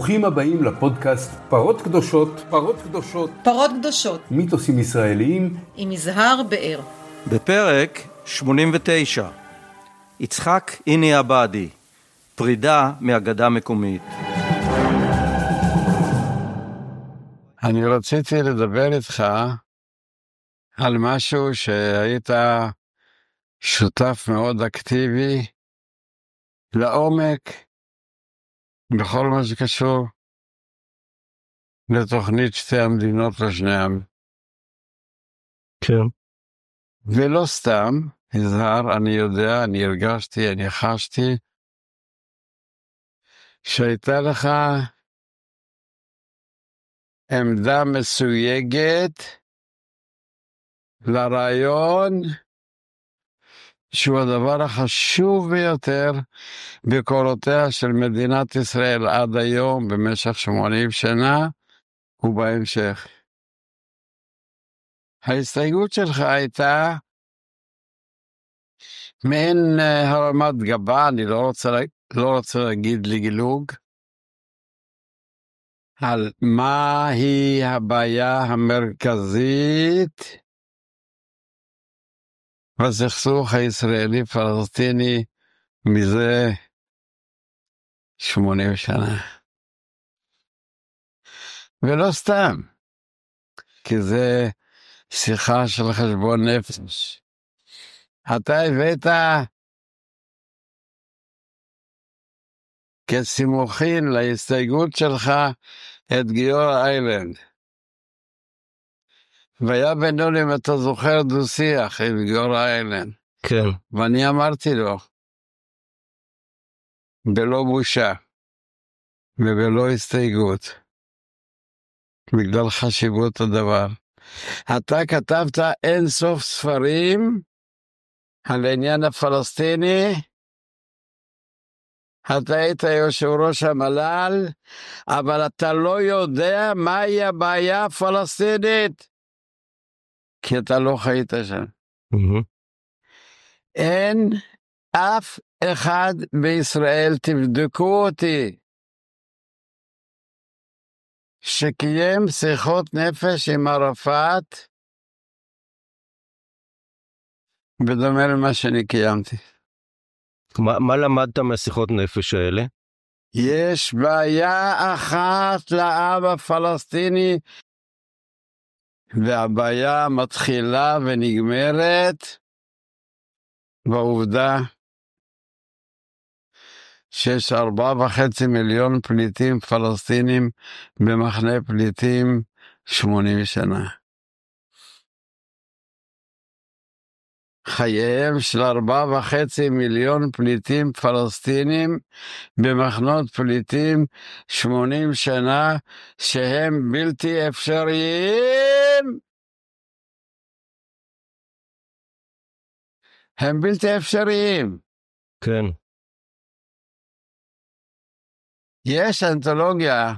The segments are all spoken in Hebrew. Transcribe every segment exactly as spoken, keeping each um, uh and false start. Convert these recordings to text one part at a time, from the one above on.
ברוכים הבאים לפודקאסט פרות קדושות, פרות קדושות, פרות קדושות, מיתוסים ישראליים עם יזהר באר. בפרק שמונים ותשע, יצחק איני עבדי, פרידה מאגדה מקומית. אני רציתי לדבר איתך על משהו שהיית שותף מאוד אקטיבי לעומק בכל מה שקשור לתוכנית שתי המדינות לשני העמים. כן. ולא סתם, יזהר, אני יודע, אני הרגשתי, אני חשתי, שהייתה לך עמדה מסויגת לרעיון שהוא הדבר החשוב ביותר בקורותיה של מדינת ישראל עד היום במשך שמונים שנה ובהמשך. ההסתייגות שלך הייתה מעין הרמת גבה, אני לא רוצה, לא רוצה להגיד לגילוג, על מהי הבעיה המרכזית בסכסוך הישראלי-פלסטיני מזה שמונים שנה. ולא סתם, כי זה שיחה של חשבון נפש. אתה הבאת כסימוכין להסתייגות שלך את גיורא איילנד. והיה בינינו, אם אתה זוכר, דו-שיח עם גיורא איילנד. כן. ואני אמרתי לו, בלא בושה ובלא הסתייגות, בגלל חשיבות הדבר. אתה כתבת אין סוף ספרים על העניין הפלסטיני, אתה היית יושב ראש המל"ל, אבל אתה לא יודע מהי הבעיה הפלסטינית, כי אתה לא חיית שם. Mm-hmm. אין אף אחד בישראל, תבדקו אותי, שקיים שיחות נפש עם ערפאת, בדומה למה שאני קיימתי. מה, מה למדת מהשיחות נפש האלה? יש בעיה אחת לעם הפלסטיני, והבעיה מתחילה ונגמרת בעובדה שיש ארבעה וחצי מיליון פליטים פלסטינים במחנה פליטים שמונים שנה. חייהם של ארבעה וחצי מיליון פליטים פלסטינים במחנות פליטים שמונים שנה, שהם בלתי אפשריים. הם בלתי אפשריים. כן. יש אנתולוגיה,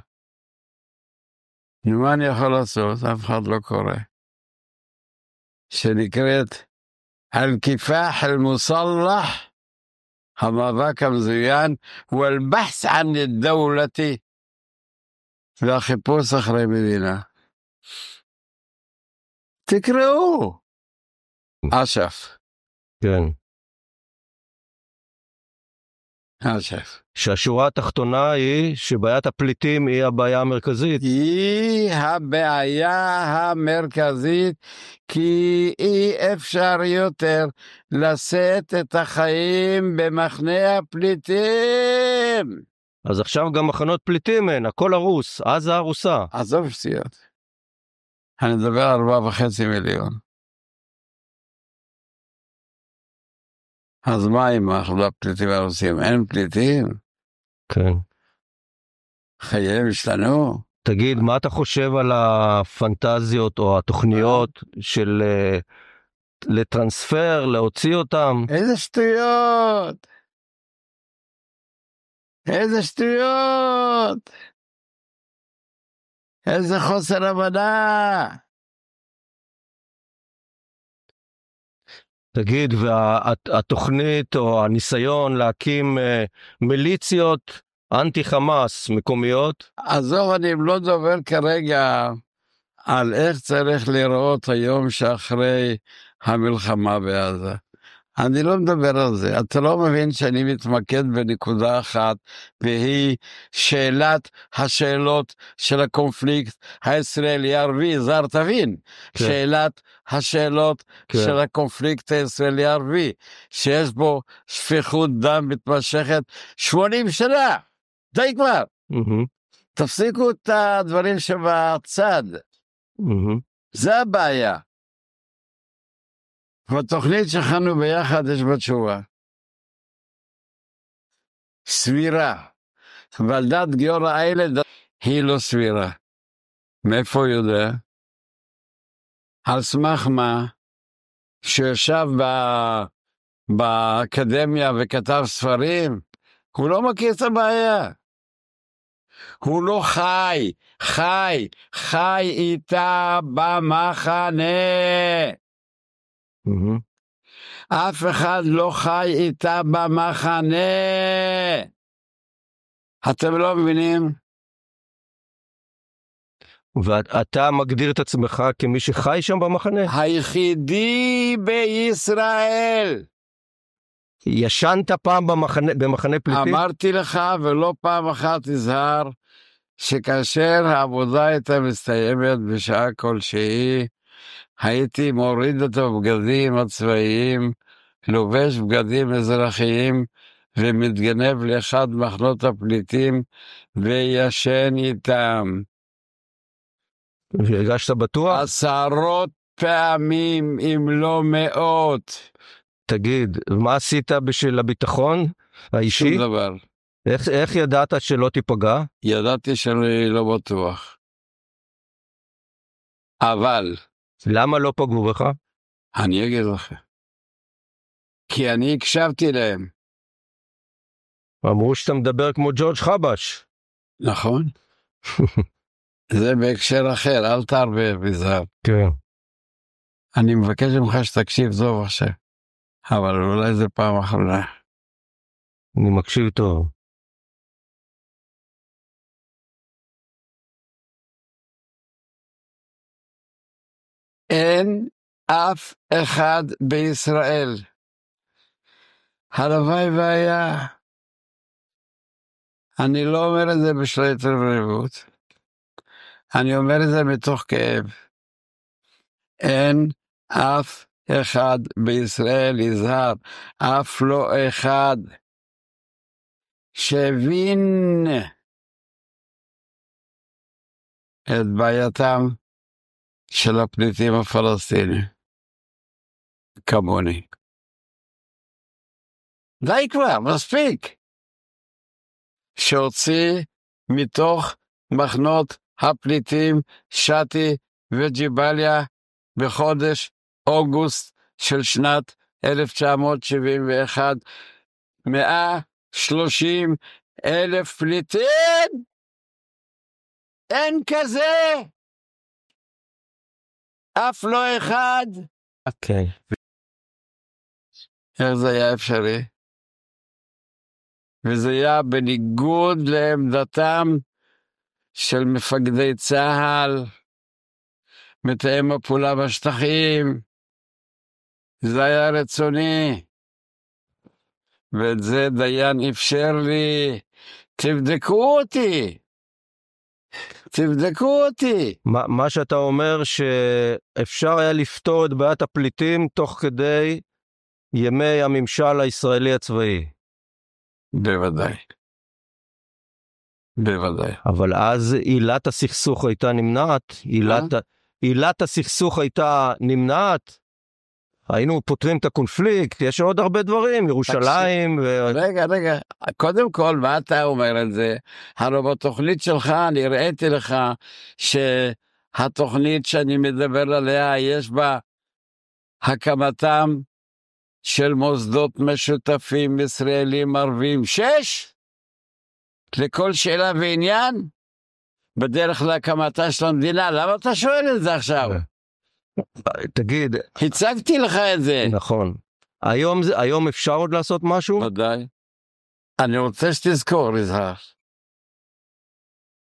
מה אני יכול לעשות? אף אחד לא קורא, שנקראת الكفاح المسلح, המאבק המזוין, والبحث عن الدولة, והחיפוש אחרי מדינה. תקראו. אש"ף. כן. אש"ף. שהשורה התחתונה היא שבעיית הפליטים היא הבעיה המרכזית. היא הבעיה המרכזית, כי אי אפשר יותר לשאת את החיים במחנה הפליטים. אז עכשיו גם מחנות פליטים אין, הכל הרוס, עזה הרוסה. עזוב שטויות. אני מדבר על ארבעה וחצי מיליון. אז מה עם הפליטים הרוסים? אין פליטים? כן. חייהם השתנו. תגיד, מה אתה חושב על הפנטזיות או התוכניות של לטרנספר, להוציא אותם? איזה שטויות! איזה שטויות! איזה חוסר הבנה! תגיד, והתוכנית או הניסיון להקים מיליציות אנטי חמאס מקומיות. עזוב, אני לא דובר כרגע על איך צריך לראות היום שאחרי המלחמה בעזה. אני לא מדבר על זה. אתה לא מבין שאני מתמקד בנקודה אחת, והיא שאלת השאלות של הקונפליקט הישראלי-ערבי. זר, תבין, כן. שאלת השאלות כן. של הקונפליקט הישראלי-ערבי, שיש בו שפיכות דם מתמשכת שמונים שנה. די כבר. Mm-hmm. תפסיקו את הדברים שבצד. Mm-hmm. זה הבעיה. בתוכנית שכנו ביחד יש בה תשובה. סבירה. אבל דת גיורא איילנד היא לא סבירה. מאיפה הוא יודע? על סמך מה? שישב ב... באקדמיה וכתב ספרים, הוא לא מכיר את הבעיה. הוא לא חי, חי, חי איתה במחנה. Mm-hmm. אף אחד לא חי איתה במחנה. אתם לא מבינים? ואתה מגדיר את עצמך כמי שחי שם במחנה? היחידי בישראל. ישנת פעם במחנה, במחנה פליטים? אמרתי לך ולא פעם אחת תזהר, שכאשר העבודה הייתה מסתיימת בשעה כלשהי, הייתי מוריד את הבגדים הצבאיים, לובש בגדים אזרחיים, ומתגנב לאחד מחנות הפליטים, וישן איתם. והרגשת בטוח? עשרות פעמים, אם לא מאות. תגיד, מה עשית בשביל הביטחון האישי? שום דבר. איך, איך ידעת שלא תיפגע? ידעתי שאני לא בטוח. אבל... למה לא פגעו בך? אני אגיד לך. כי אני הקשבתי להם. אמרו שאתה מדבר כמו ג'ורג' חבש. נכון. זה בהקשר אחר, אל תערבב בזה. כן. אני מבקש ממך שתקשיב טוב עכשיו. אבל אולי זה פעם אחרונה. אני מקשיב טוב. אין אף אחד בישראל. הלוואי והיה. אני לא אומר את זה בשביל התרברבות. אני אומר את זה מתוך כאב. אין אף אחד בישראל, יזהר, אף לא אחד שהבין את בעייתם של הפליטים הפלסטינים, כמוני. די כבר, מספיק. שהוציא מתוך מחנות הפליטים שתי וג'יבליה בחודש אוגוסט של שנת אלף תשע מאות שבעים ואחת, מאה ושלושים אלף פליטים. אין כזה. אף לא אחד. אוקיי. איך זה היה אפשרי? וזה היה בניגוד לעמדתם של מפקדי צה"ל, מתאם הפעולה בשטחים. זה היה רצוני, ואת זה דיין אפשר לי. תבדקו אותי, תבדקו אותי. מה, מה שאתה אומר שאפשר היה לפתור את בעיית הפליטים תוך כדי ימי הממשל הישראלי הצבאי. בוודאי. בוודאי. אבל אז עילת הסכסוך הייתה נמנעת, עילת, עילת הסכסוך הייתה נמנעת, היינו פותרים את הקונפליקט, יש עוד הרבה דברים, ירושלים. ו... רגע, רגע, קודם כל, מה אתה אומר את זה? הרי בתוכנית שלך, אני ראיתי לך שהתוכנית שאני מדבר עליה, יש בה הקמתם של מוסדות משותפים ישראלים ערבים, שש? לכל שאלה ועניין? בדרך להקמתה של המדינה, למה אתה שואל את זה עכשיו? תגיד. הצגתי לך את זה. נכון. היום, היום אפשר עוד לעשות משהו? ודאי. אני רוצה שתזכור, יזהר.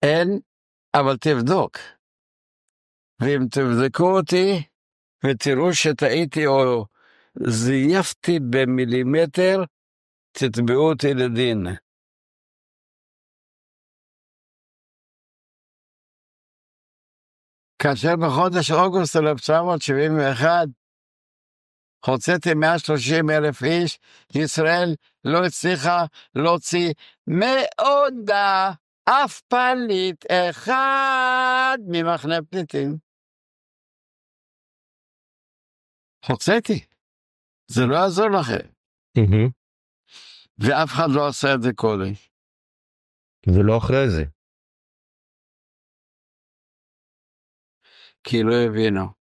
אין, אבל תבדוק. ואם תבדקו אותי, ותראו שטעיתי או זייפתי במילימטר, תתבעו אותי לדין. כאשר בחודש אוגוסט אלף תשע מאות שבעים ואחת, הוצאתי מאה ושלושים אלף איש, ישראל לא הצליחה להוציא מעודה אף פליט אחד ממחנה פליטים. הוצאתי. זה לא יעזור לכם. Mm-hmm. ואף אחד לא עשה את זה קודם. ולא אחרי זה. כי לא הבינו.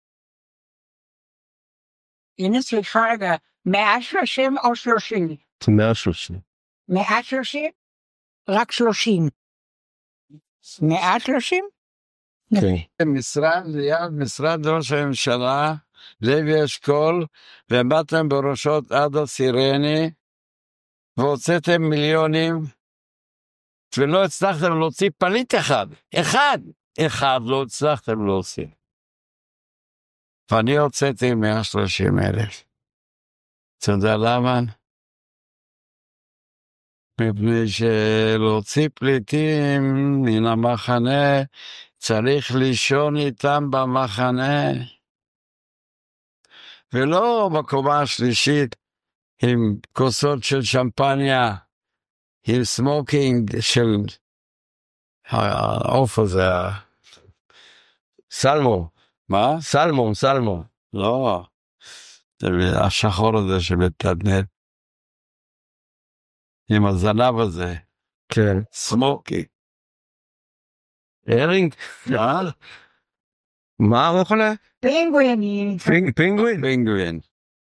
הנה סליחה רגע, מאה שלושים או שלושים? מאה ושלושים. מאה שלושים? רק שלושים. מאה שלושים? כן. משרד ליד משרד ראש הממשלה, לוי אשכול, ועמדתם בראשות עדה סירני, והוצאתם מיליונים, ולא הצלחתם להוציא פליט אחד. אחד. אחד לא הצלחתם להוציא. ואני הוצאתי מאה ושלושים אלף. אתה יודע למה? מפני שלהוציא פליטים מן המחנה, צריך לישון איתם במחנה. ולא בקומה השלישית, עם כוסות של שמפניה, עם סמוקינג של העוף הזה. סלמון. מה? סלמון, סלמון. לא. השחור הזה שמתנדנד. עם הזנב הזה. כן. סמוקינג. הרינג? מה? מה אוכל? פינגווינים. פינגווין? פינגווין.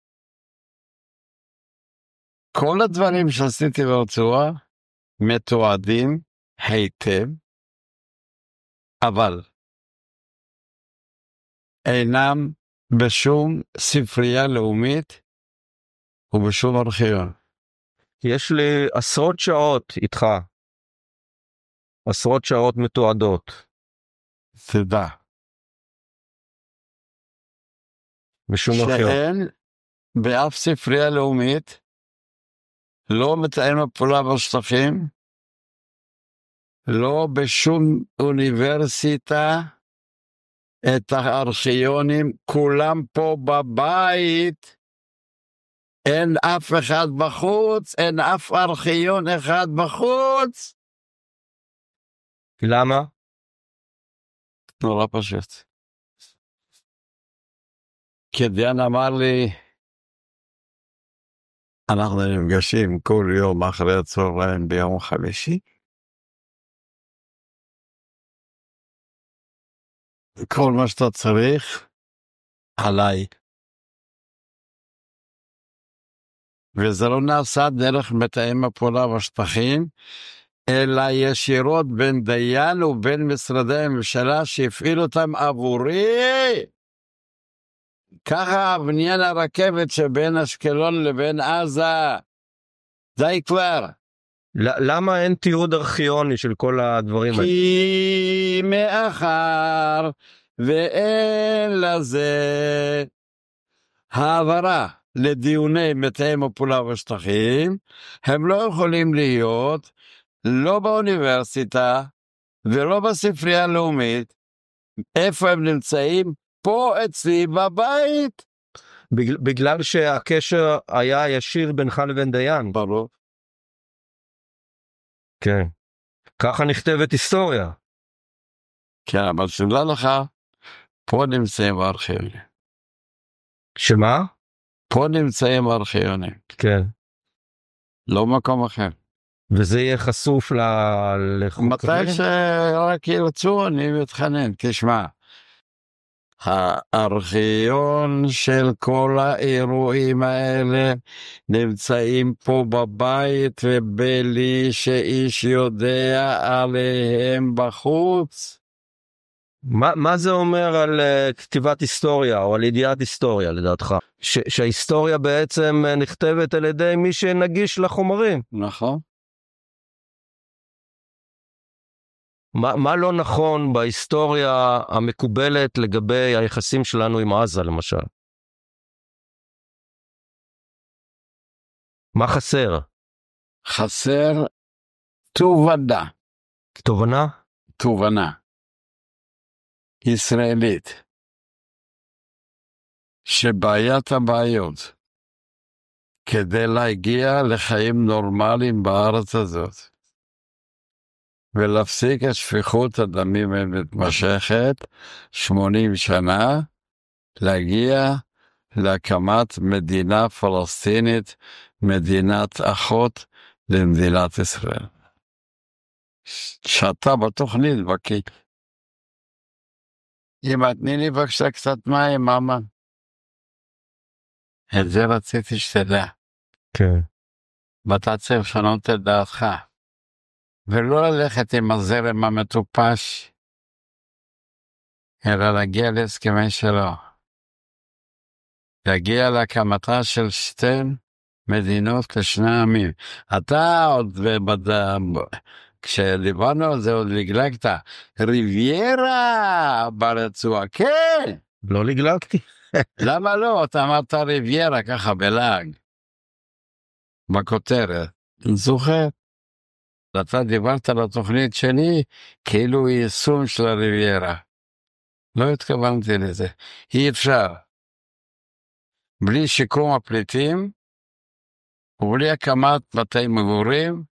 כל הדברים שעשיתי ברצועה מתועדים היטב, אבל אינם בשום ספרייה לאומית ובשום ארכיון. יש לי עשרות שעות איתך. עשרות שעות מתועדות. תדע. בשום ארכיון. שאין באף ספרייה לאומית, לא מתאם הפעולה בשטחים, לא בשום אוניברסיטה, את הארכיונים, כולם פה בבית, אין אף אחד בחוץ, אין אף ארכיון אחד בחוץ. למה? נורא פשוט. כי דיין אמר לי, אנחנו נפגשים כל יום אחרי הצהריים ביום חמישי, כל מה שאתה צריך עליי. וזה לא נעשה דרך מתאם הפעולה בשטחים, אלא ישירות בין דיין ובין משרדי הממשלה שהפעילו אותם עבורי. ככה בניין הרכבת שבין אשקלון לבין עזה. די כבר. למה אין תיעוד ארכיוני של כל הדברים האלה? כי מאחר ואין לזה העברה לדיוני מתאם הפעולה בשטחים, הם לא יכולים להיות לא באוניברסיטה ולא בספרייה הלאומית. איפה הם נמצאים? פה אצלי בבית. בגלל, בגלל שהקשר היה ישיר בינך לבין דיין. ברור. כן. ככה נכתבת היסטוריה. כן, אבל שדע לך, פה נמצאים הארכיונים. שמה? פה נמצאים הארכיונים. כן. לא מקום אחר. וזה יהיה חשוף ל... מתי שרק ירצו, אני מתחנן. תשמע, הארכיון של כל האירועים האלה נמצאים פה בבית, ובלי שאיש יודע עליהם בחוץ. מה, מה זה אומר על uh, כתיבת היסטוריה או על ידיעת היסטוריה לדעתך? ש, שההיסטוריה בעצם uh, נכתבת על ידי מי שנגיש לחומרים. נכון. מה, מה לא נכון בהיסטוריה המקובלת לגבי היחסים שלנו עם עזה, למשל? מה חסר? חסר תובנה, תובנה? תובנה ישראלית, שבעיית הבעיות, כדי להגיע לחיים נורמליים בארץ הזאת, ולהפסיק את שפיכות הדמים המתמשכת, שמונים שנה, להגיע להקמת מדינה פלסטינית, מדינת אחות למדינת ישראל. שאתה בתוכנית בקי. אמא, תני לי בבקשה קצת מים, מאמא. את זה רציתי שתדע. כן. ואתה צריך לשנות את דעתך. ולא ללכת עם הזרם המטופש, אלא להגיע להסכמי שלום. להגיע להקמתה של שתי מדינות לשני עמים. אתה עוד בדע... כשדיברנו על זה עוד לגלגת, ריביירה ברצועה, כן. לא לגלגתי. למה לא? אתה אמרת ריביירה ככה בלעג. בכותרת. זוכר? אתה דיברת על התוכנית שלי כאילו היא יישום של הריביירה. לא התכוונתי לזה. אי אפשר. בלי שיקום הפליטים, ובלי הקמת בתי מגורים,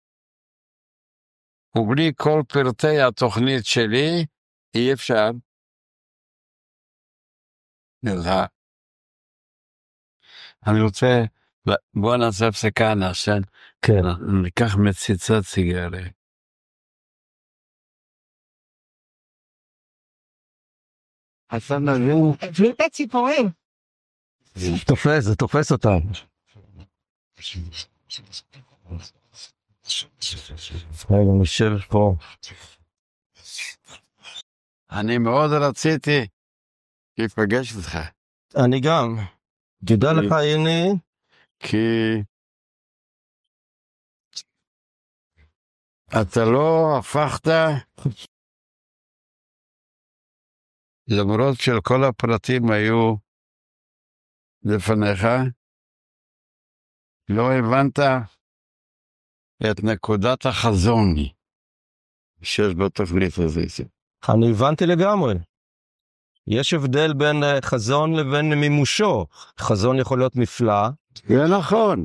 ובלי כל פרטי התוכנית שלי, אי אפשר. נראה. אני רוצה, בוא נעשה הפסקה, נעשן. כן. ניקח מציצת סיגריה. אתה מבין? הביא את הציפורים. זה תופס, זה תופס אותם. רגע, נשב פה. אני מאוד רציתי להיפגש איתך. אני גם. תדע לך, הנה. כי אתה לא הפכת, למרות של כל הפרטים היו לפניך, לא הבנת את נקודת החזון שיש בתוכנית הזאת. אני הבנתי לגמרי. יש הבדל בין חזון לבין מימושו. חזון יכול להיות נפלא. זה נכון.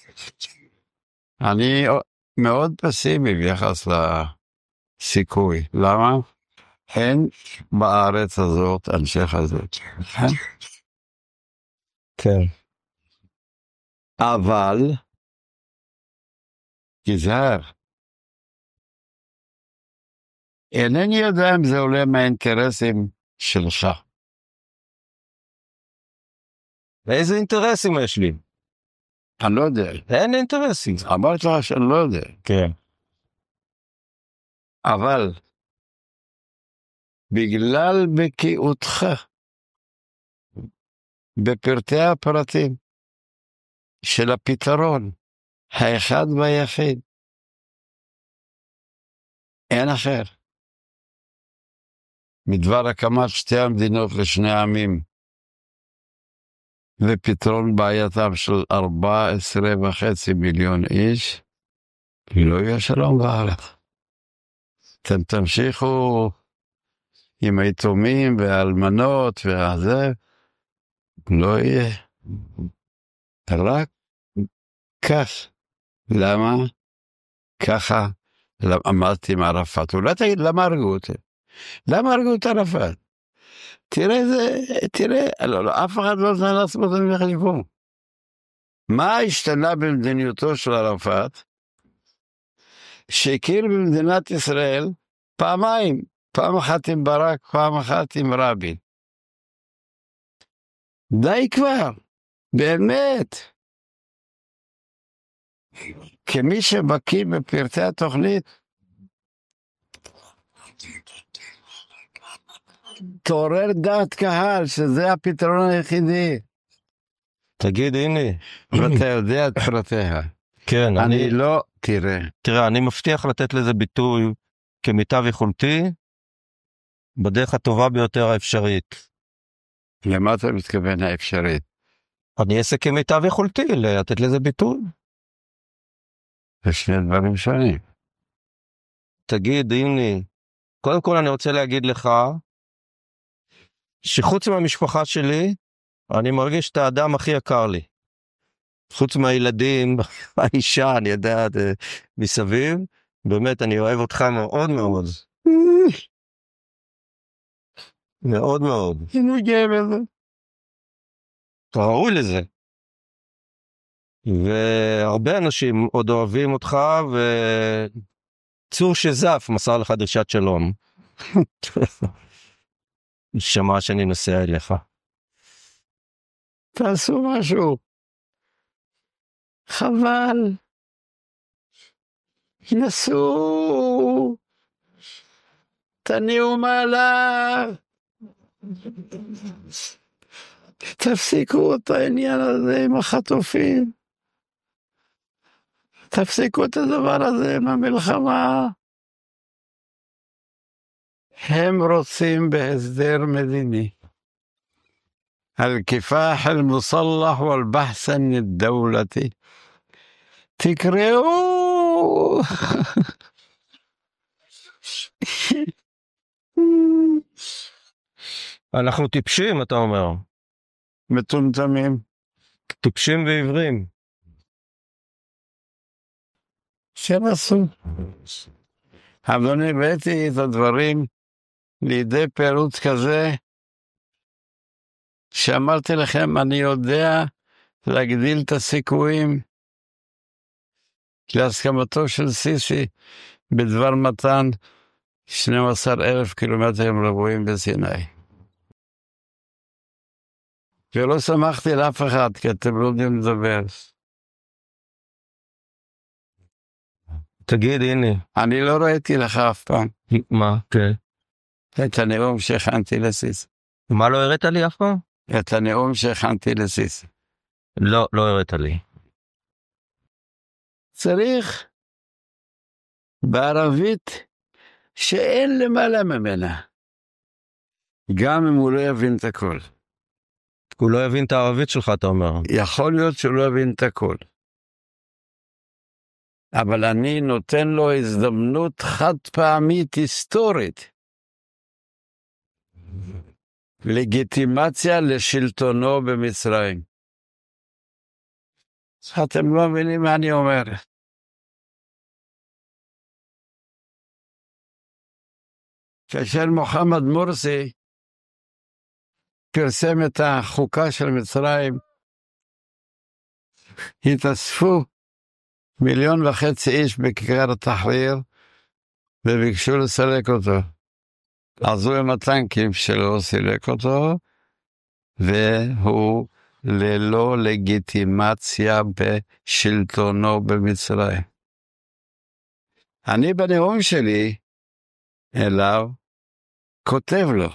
אני מאוד פסימי ביחס לסיכוי. למה? אין בארץ הזאת אנשי חזון. כן. אבל תיזהר. אינני יודע אם זה עולה מהאינטרסים שלך. איזה אינטרסים יש לי? אני לא יודע. אין אינטרסים. אמרתי לך שאני לא יודע. כן. אבל בגלל בקיאותך בפרטי הפרטים של הפתרון האחד והיחיד, אין אחר מדבר הקמת שתי המדינות לשני עמים ופתרון בעייתם של ארבע עשרה וחצי מיליון איש, לא יהיה שלום בארץ. אתם תמשיכו עם היתומים והאלמנות והזה, לא יהיה. רק כך. למה? ככה אמרתי עם ערפאת. אולי תגיד, למה הרגו אותי? למה הרגו את ערפאת? תראה זה, תראה, לא, לא, אף אחד לא צריך לעשות את זה מחליפו. מה השתנה במדיניותו של ערפאת? שהכיר במדינת ישראל פעמיים, פעם אחת עם ברק, פעם אחת עם רבין. די כבר, באמת. כמי שבקיא בפרטי התוכנית, תעורר דעת קהל שזה הפתרון היחידי. תגיד, הנה. ואתה יודע את פרטיה. כן, אני אני... לא, תראה. תראה, אני מבטיח לתת לזה ביטוי כמיטב יכולתי, בדרך הטובה ביותר האפשרית. למה אתה מתכוון האפשרית? אני אעשה כמיטב יכולתי, לתת לזה ביטוי. זה שני דברים שונים. תגיד, הנה, קודם כל אני רוצה להגיד לך, שחוץ מהמשפחה שלי, אני מרגיש את האדם הכי יקר לי. חוץ מהילדים, האישה, אני יודע, מסביב, באמת אני אוהב אותך מאוד מאוד. מאוד מאוד. אני גאה בזה. אתה ראוי לזה. והרבה אנשים עוד אוהבים אותך, וצור שזף מסר לך דרישת שלום. שמע שאני נוסע אליך. תעשו משהו. חבל. נסו. תניעו מעליו. תפסיקו את העניין הזה עם החטופים. תפסיקו את הדבר הזה עם המלחמה. הם רוצים בהסדר מדיני. الكفاح المصلح والبحث عن الدولة. تكرهوا. אנחנו טיפשים, אתה אומר. מטומטמים. טיפשים ועיוורים. שנסו. אדוני, הבאתי את הדברים לידי פירוט כזה, שאמרתי לכם, אני יודע להגדיל את הסיכויים להסכמתו של סיסי בדבר מתן שנים עשר אלף קילומטרים רבועים בסיני. ולא שמחתי לאף אחד, כי אתם לא יודעים לדבר. תגיד, הנה. אני לא ראיתי לך אף פעם. מה? כן. את הנאום שהכנתי לסיסי. מה לא הראת לי אף פעם? את הנאום שהכנתי לסיסי. לא, לא הראת לי. צריך בערבית שאין למעלה ממנה. גם אם הוא לא יבין את הכל. הוא לא יבין את הערבית שלך, אתה אומר. יכול להיות שהוא לא יבין את הכל. אבל אני נותן לו הזדמנות חד פעמית היסטורית. לגיטימציה לשלטונו במצרים. אתם לא מבינים מה אני אומר. כאשר מוחמד מורסי פרסם את החוקה של מצרים, התאספו מיליון וחצי איש בכיכר התחריר, וביקשו לסלק אותו. עזו עם הטנקים שלו, סילק אותו, והוא ללא לגיטימציה בשלטונו במצרים. אני בנאום שלי אליו כותב לו,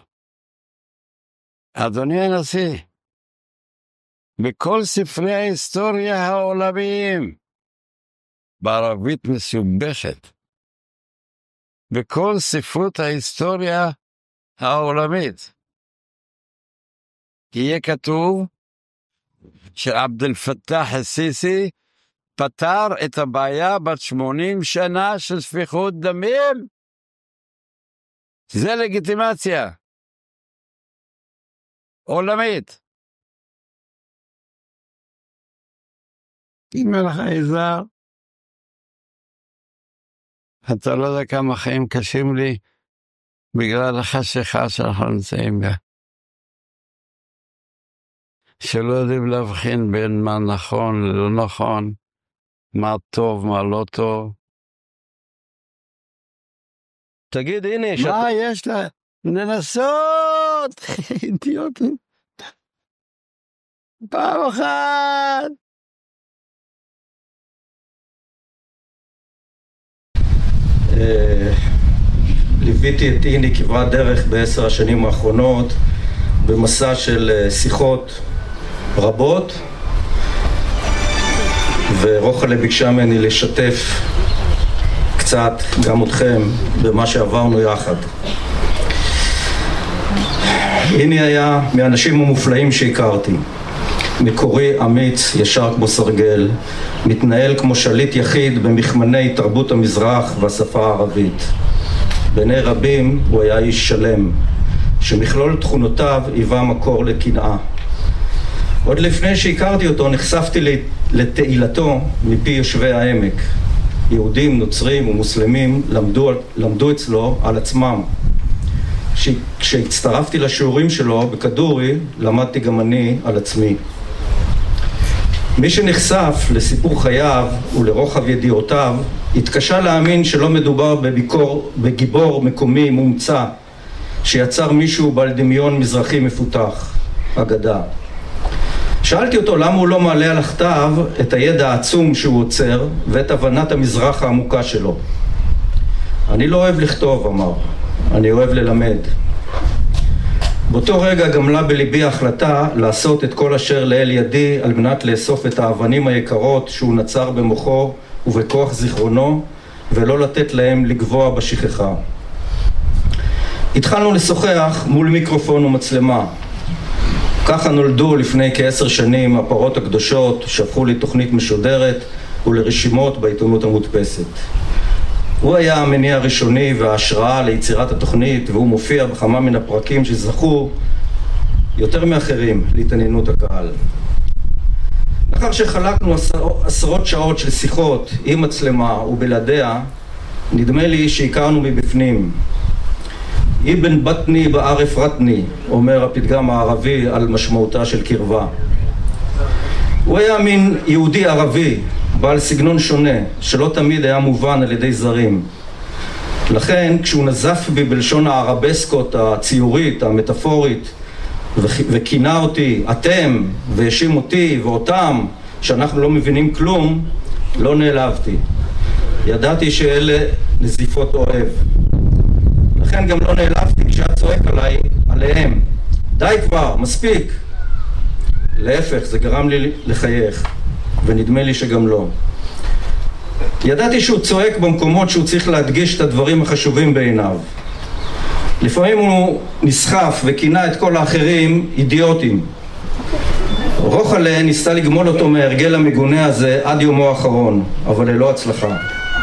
אדוני הנשיא, בכל ספרי ההיסטוריה העולמיים, בערבית מסובכת, בכל ספרות ההיסטוריה העולמית, יהיה כתוב שעבד אל-פתאח א-סיסי פתר את הבעיה בת שמונים שנה של שפיכות דמים. זה לגיטימציה עולמית. אם לך איזר, אתה לא יודע כמה חיים קשים לי בגלל החשיכה שאנחנו נמצאים בה. שלא יודעים להבחין בין מה נכון ללא נכון, מה טוב, מה לא טוב. תגיד, הנה, מה שאת... יש לה? לנסות! אידיוטים. פעם אחת! ליוויתי את איני כברת דרך בעשר השנים האחרונות במסע של שיחות רבות, ורוחלה ביקשה ממני לשתף קצת, גם אתכם, במה שעברנו יחד. הנה היה מהאנשים המופלאים שהכרתי. מקורי, אמיץ, ישר כמו סרגל, מתנהל כמו שליט יחיד במכמני תרבות המזרח והשפה הערבית. בעיני רבים הוא היה איש שלם, שמכלול תכונותיו היווה מקור לקנאה. עוד לפני שהכרתי אותו נחשפתי לתהילתו מפי יושבי העמק. יהודים, נוצרים ומוסלמים למדו, למדו אצלו על עצמם. כשהצטרפתי לשיעורים שלו בכדורי, למדתי גם אני על עצמי. מי שנחשף לסיפור חייו ולרוחב ידיעותיו, התקשה להאמין שלא מדובר בביקור, בגיבור מקומי מומצא, שיצר מישהו בעל דמיון מזרחי מפותח, אגדה. שאלתי אותו למה הוא לא מעלה על הכתב את הידע העצום שהוא עוצר ואת הבנת המזרח העמוקה שלו. אני לא אוהב לכתוב, אמר, אני אוהב ללמד. באותו רגע גמלה בליבי ההחלטה לעשות את כל אשר לאל ידי על מנת לאסוף את האבנים היקרות שהוא נצר במוחו ובכוח זיכרונו ולא לתת להם לגבוה בשכחה. התחלנו לשוחח מול מיקרופון ומצלמה. ככה נולדו לפני כעשר שנים הפרות הקדושות שהפכו לי תוכנית משודרת ולרשימות בעיתונות המודפסת. הוא היה המניע הראשוני וההשראה ליצירת התוכנית, והוא מופיע בכמה מן הפרקים שזכו יותר מאחרים להתעניינות הקהל. לאחר שחלקנו עשרות שעות של שיחות עם מצלמה ובלעדיה, נדמה לי שהכרנו מבפנים. אבן בטני בערף רטני, אומר הפתגם הערבי על משמעותה של קרבה. הוא היה מין יהודי ערבי, בעל סגנון שונה, שלא תמיד היה מובן על ידי זרים. לכן, כשהוא נזף בי בלשון הערבסקות הציורית, המטאפורית, וכינה אותי, אתם, והאשים אותי ואותם, שאנחנו לא מבינים כלום, לא נעלבתי. ידעתי שאלה נזיפות אוהב. לכן גם לא נעלבתי כשהיה צועק עליי, עליהם. די כבר, מספיק. להפך, זה גרם לי לחייך, ונדמה לי שגם לא. ידעתי שהוא צועק במקומות שהוא צריך להדגיש את הדברים החשובים בעיניו. לפעמים הוא נסחף וכינה את כל האחרים אידיוטים. רוחלה ניסתה לגמול אותו מהרגל המגונה הזה עד יומו האחרון, אבל ללא הצלחה.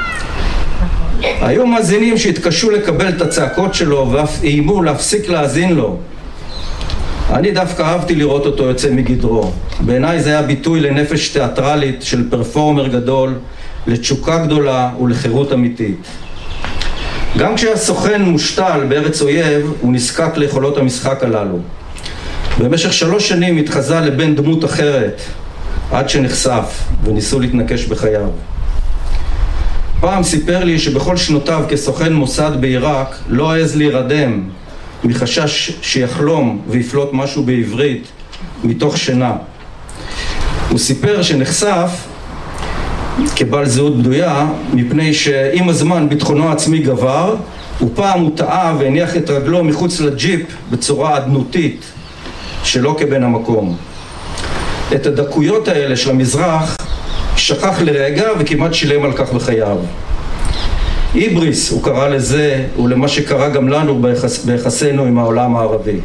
היו מאזינים שהתקשו לקבל את הצעקות שלו ואף איימו להפסיק להאזין לו. אני דווקא אהבתי לראות אותו יוצא מגדרו. בעיניי זה היה ביטוי לנפש תיאטרלית של פרפורמר גדול, לתשוקה גדולה ולחירות אמיתית. גם כשהסוכן מושתל בארץ אויב, הוא נזקק ליכולות המשחק הללו. במשך שלוש שנים התחזה לבן דמות אחרת, עד שנחשף וניסו להתנקש בחייו. פעם סיפר לי שבכל שנותיו כסוכן מוסד בעיראק לא העז להירדם מחשש שיחלום ויפלוט משהו בעברית מתוך שינה. הוא סיפר שנחשף כבעל זהות בדויה מפני שעם הזמן ביטחונו העצמי גבר, ופעם הוא טעה והניח את רגלו מחוץ לג'יפ בצורה עדנותית שלא כבן המקום. את הדקויות האלה של המזרח שכח לרגע וכמעט שילם על כך בחייו. איבריס הוא קרא לזה ולמה שקרה גם לנו ביחס, ביחסנו עם העולם הערבי.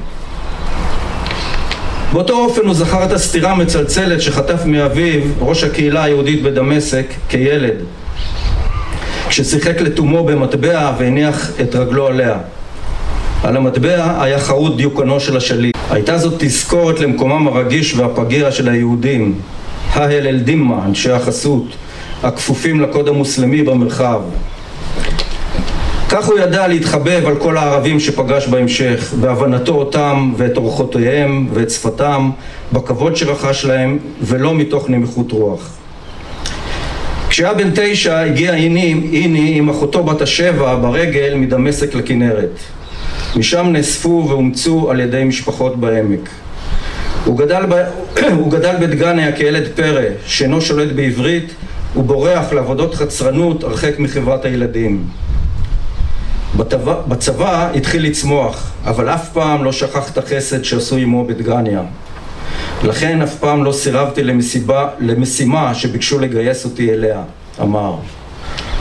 באותו אופן הוא זכר את הסתירה המצלצלת שחטף מאביו ראש הקהילה היהודית בדמשק כילד, כששיחק לתומו במטבע והניח את רגלו עליה. על המטבע היה חרוט דיוקנו של השליט. הייתה זאת תזכורת למקומם הרגיש והפגיע של היהודים, ההל אל דימה, אנשי החסות, הכפופים לקוד המוסלמי במרחב. כך הוא ידע להתחבב על כל הערבים שפגש בהמשך, בהבנתו אותם ואת אורחותיהם ואת שפתם, בכבוד שרכש להם ולא מתוך נמיכות רוח. כשהיה בן תשע הגיע איני, איני עם אחותו בת השבע ברגל מדמשק לכנרת. משם נאספו ואומצו על ידי משפחות בעמק. הוא גדל, ב... הוא גדל בדגניה כילד פרא, שאינו שולט בעברית ובורח לעבודות חצרנות הרחק מחברת הילדים. בצבא, בצבא התחיל לצמוח, אבל אף פעם לא שכח את החסד שעשו עמו בדגניה. לכן אף פעם לא סירבתי למסיבה, למשימה שביקשו לגייס אותי אליה, אמר.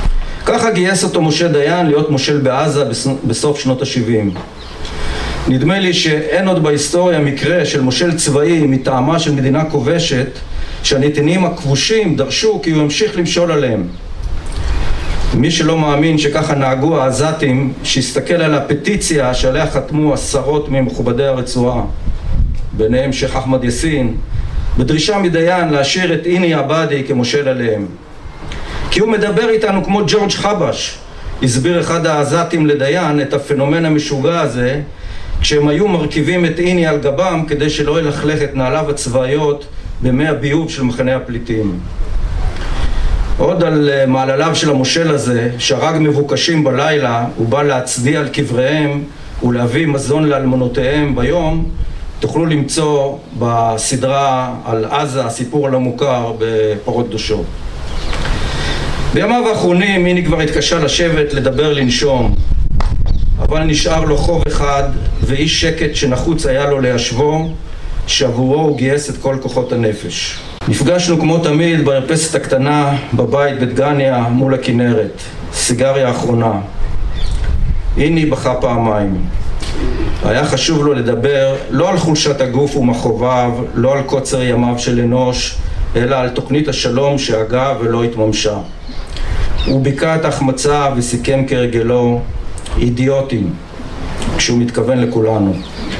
ככה גייס אותו משה דיין להיות מושל בעזה בסוף שנות ה-שבעים. נדמה לי שאין עוד בהיסטוריה מקרה של מושל צבאי מטעמה של מדינה כובשת שהנתינים הכבושים דרשו כי הוא ימשיך למשול עליהם. מי שלא מאמין שככה נהגו העזתים, שיסתכל על הפטיציה שעליה חתמו עשרות ממכובדי הרצועה, ביניהם שייח אחמד יאסין, בדרישה מדיין להשאיר את איני עבאדי כמושל עליהם. כי הוא מדבר איתנו כמו ג'ורג' חבש, הסביר אחד העזתים לדיין את הפנומן המשוגע הזה, כשהם היו מרכיבים את איני על גבם כדי שלא ילכלך את נעליו הצבאיות במי הביוב של מחנה הפליטים. עוד על מעלליו של המושל הזה, שהרג מבוקשים בלילה, הוא בא להצדיע על קבריהם ולהביא מזון לאלמנותיהם ביום, תוכלו למצוא בסדרה על עזה, הסיפור על המוכר בפרות קדושות. בימיו האחרונים איני כבר התקשה לשבת, לדבר, לנשום, אבל נשאר לו חוב אחד ואיש שקט שנחוץ היה לו להשוו, שעבורו הוא גייס את כל כוחות הנפש. נפגשנו כמו תמיד במרפסת הקטנה בבית בדגניה מול הכנרת, סיגריה האחרונה. איני בכה פעמיים. היה חשוב לו לדבר לא על חולשת הגוף ומחוביו, לא על קוצר ימיו של אנוש, אלא על תוכנית השלום שהגה ולא התממשה. הוא ביקע את ההחמצה וסיכם כרגלו, אידיוטים, כשהוא מתכוון לכולנו.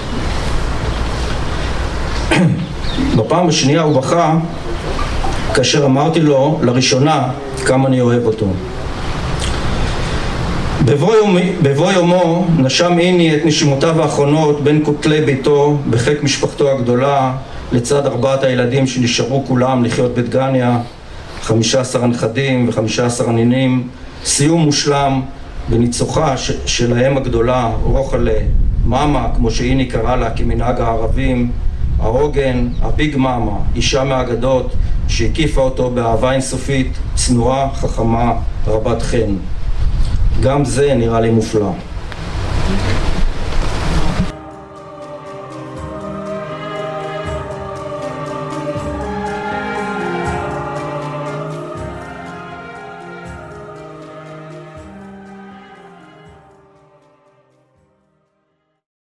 בפעם השנייה הוא בכה כאשר אמרתי לו לראשונה כמה אני אוהב אותו. בבוא, יום, בבוא יומו נשם איני את נשימותיו האחרונות בין כותלי ביתו בחיק משפחתו הגדולה, לצד ארבעת הילדים שנשארו כולם לחיות בדגניה, חמישה עשר הנכדים וחמישה עשר הנינים, סיום מושלם בניצוחה ש- של האם הגדולה, רוחלה, מאמה, כמו שאיני קרא לה כמנהג הערבים, העוגן, הביג מאמה, אישה מהאגדות שהקיפה אותו באהבה אינסופית, צנועה, חכמה, רבת חן. גם זה נראה לי מופלא.